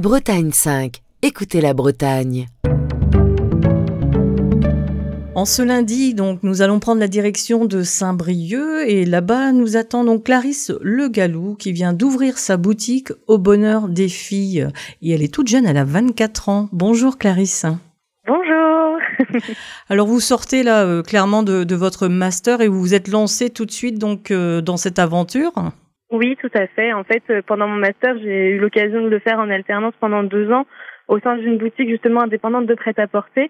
Bretagne 5. Écoutez la Bretagne. En ce lundi, donc, nous allons prendre la direction de Saint-Brieuc et là-bas, nous attend donc Clarisse Le Gallou qui vient d'ouvrir sa boutique Au Bonheur des Filles. Et elle est toute jeune, elle a 24 ans. Bonjour Clarisse. Bonjour. Alors vous sortez là clairement de votre master et vous vous êtes lancée tout de suite donc dans cette aventure. Oui, tout à fait. En fait, pendant mon master, j'ai eu l'occasion de le faire en alternance pendant 2 ans au sein d'une boutique justement indépendante de prêt-à-porter.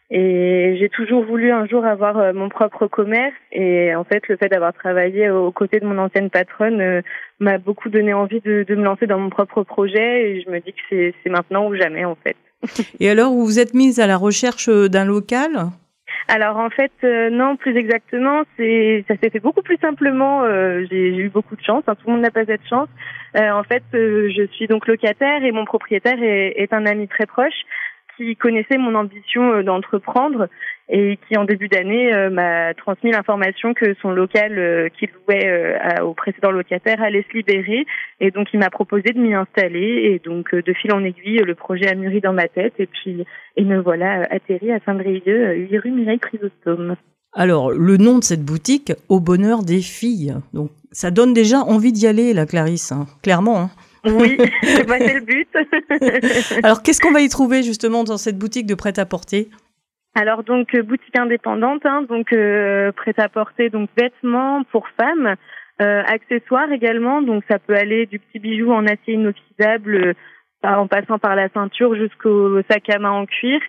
Et j'ai toujours voulu un jour avoir mon propre commerce. Et en fait, le fait d'avoir travaillé aux côtés de mon ancienne patronne m'a beaucoup donné envie de me lancer dans mon propre projet. Et je me dis que c'est maintenant ou jamais, en fait. Et alors, vous vous êtes mise à la recherche d'un local ? Alors en fait, non, plus exactement, ça s'est fait beaucoup plus simplement. J'ai eu beaucoup de chance, hein, tout le monde n'a pas cette chance. En fait, je suis donc locataire et mon propriétaire est un ami très proche qui connaissait mon ambition d'entreprendre et qui en début d'année m'a transmis l'information que son local qu'il louait au précédent locataire allait se libérer, et donc il m'a proposé de m'y installer, et donc de fil en aiguille le projet a mûri dans ma tête et me voilà atterri à Saint-Brieuc, 8 rue Mireille Chrysostome. Alors le nom de cette boutique, Au Bonheur des Filles, donc ça donne déjà envie d'y aller là Clarisse, hein, clairement. Hein. Oui, c'est le but. Alors, qu'est-ce qu'on va y trouver justement dans cette boutique de prêt-à-porter ? Alors donc boutique indépendante, hein, donc prêt-à-porter, donc vêtements pour femmes, accessoires également, donc ça peut aller du petit bijou en acier inoxydable en passant par la ceinture jusqu'au sac à main en cuir,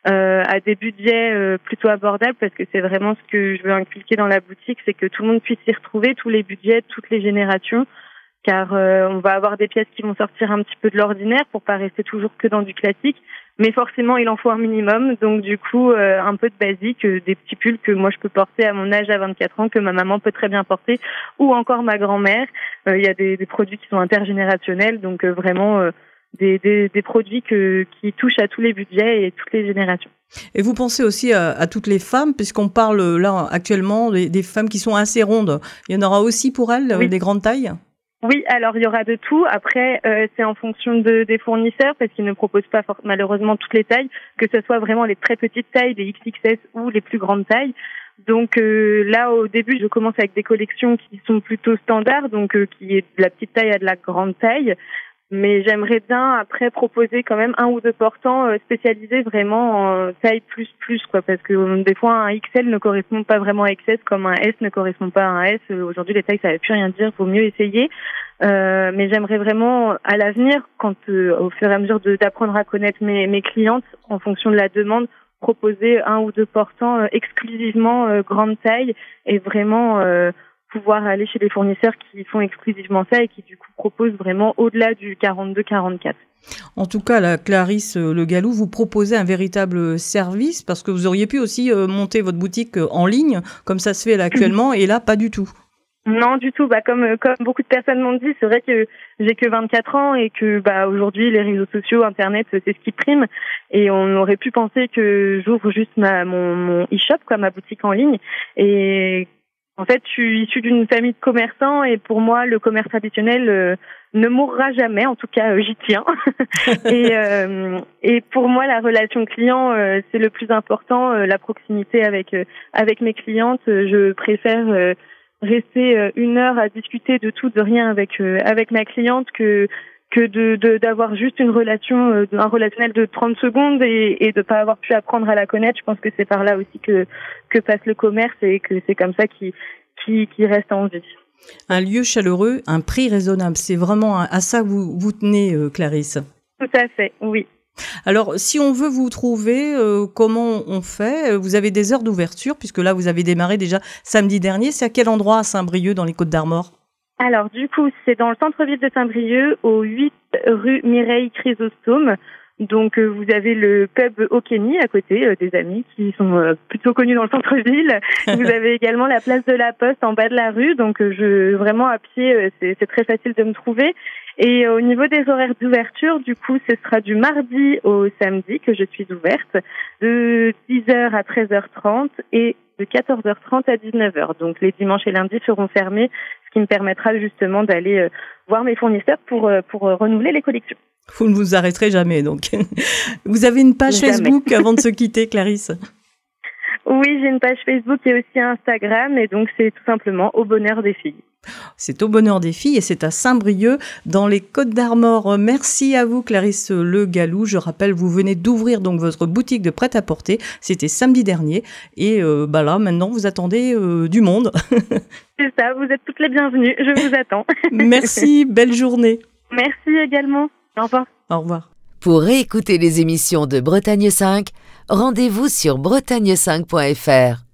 à des budgets plutôt abordables, parce que c'est vraiment ce que je veux inculquer dans la boutique, c'est que tout le monde puisse s'y retrouver, tous les budgets, toutes les générations. Car on va avoir des pièces qui vont sortir un petit peu de l'ordinaire pour pas rester toujours que dans du classique, mais forcément il en faut un minimum, donc du coup un peu de basique, des petits pulls que moi je peux porter à mon âge à 24 ans, que ma maman peut très bien porter, ou encore ma grand-mère. Il y a des produits qui sont intergénérationnels, donc vraiment des produits qui touchent à tous les budgets et toutes les générations. Et vous pensez aussi à toutes les femmes, puisqu'on parle là actuellement des femmes qui sont assez rondes. Il y en aura aussi pour elles, oui. Des grandes tailles ? Oui, alors il y aura de tout. Après, c'est en fonction des fournisseurs, parce qu'ils ne proposent pas malheureusement toutes les tailles, que ce soit vraiment les très petites tailles, les XXS ou les plus grandes tailles. Donc là, au début, je commence avec des collections qui sont plutôt standards, donc qui est de la petite taille à de la grande taille. Mais j'aimerais bien après proposer quand même 1 ou 2 portants spécialisés vraiment en taille plus quoi, parce que des fois un XL ne correspond pas vraiment à XS, comme un S ne correspond pas à un S. Aujourd'hui les tailles ça veut plus rien dire, vaut mieux essayer. Mais j'aimerais vraiment à l'avenir, quand au fur et à mesure d'apprendre à connaître mes clientes en fonction de la demande, proposer 1 ou 2 portants exclusivement grande taille, et vraiment pouvoir aller chez des fournisseurs qui font exclusivement ça et qui du coup proposent vraiment au-delà du 42-44. En tout cas, la Clarisse Le Gallou, vous proposez un véritable service, parce que vous auriez pu aussi monter votre boutique en ligne, comme ça se fait là, actuellement, et là, pas du tout. Non, du tout. Comme beaucoup de personnes m'ont dit, c'est vrai que j'ai que 24 ans et que aujourd'hui les réseaux sociaux, Internet, c'est ce qui prime. Et on aurait pu penser que j'ouvre juste mon e-shop, ma boutique en ligne. Et en fait, je suis issue d'une famille de commerçants, et pour moi, le commerce traditionnel ne mourra jamais. En tout cas, j'y tiens. Et pour moi, la relation client, c'est le plus important. La proximité avec mes clientes. Je préfère rester 1 heure à discuter de tout, de rien avec ma cliente que d'avoir juste une relation, un relationnel de 30 secondes et de pas avoir pu apprendre à la connaître. Je pense que c'est par là aussi que passe le commerce, et que c'est comme ça qui reste en vie. Un lieu chaleureux, un prix raisonnable, c'est vraiment à ça que vous tenez, Clarisse. Tout à fait, oui. Alors, si on veut vous trouver, comment on fait ? Vous avez des heures d'ouverture, puisque là, vous avez démarré déjà samedi dernier. C'est à quel endroit à Saint-Brieuc, dans les Côtes-d'Armor ? Alors, du coup, c'est dans le centre-ville de Saint-Brieuc, au 8 rue Mireille Chrysostome. Donc, vous avez le pub Okemi à côté, des amis qui sont plutôt connus dans le centre-ville. Vous avez également la place de la Poste en bas de la rue. Donc, vraiment à pied, c'est très facile de me trouver. Et au niveau des horaires d'ouverture, du coup, ce sera du mardi au samedi que je suis ouverte, de 10h à 13h30 et de 14h30 à 19h. Donc, les dimanches et lundis seront fermés, ce qui me permettra justement d'aller voir mes fournisseurs pour renouveler les collections. Vous ne vous arrêterez jamais, donc. Vous avez une page Jamais. Facebook avant de se quitter, Clarisse? Oui, j'ai une page Facebook et aussi Instagram, et donc c'est tout simplement Au Bonheur des Filles. C'est Au Bonheur des Filles et c'est à Saint-Brieuc, dans les Côtes-d'Armor. Merci à vous, Clarisse Le Gallou. Je rappelle, vous venez d'ouvrir donc votre boutique de prêt-à-porter. C'était samedi dernier. Et là, maintenant, vous attendez du monde. C'est ça, vous êtes toutes les bienvenues. Je vous attends. Merci, belle journée. Merci également. Au revoir. Au revoir. Pour réécouter les émissions de Bretagne 5, rendez-vous sur bretagne5.fr.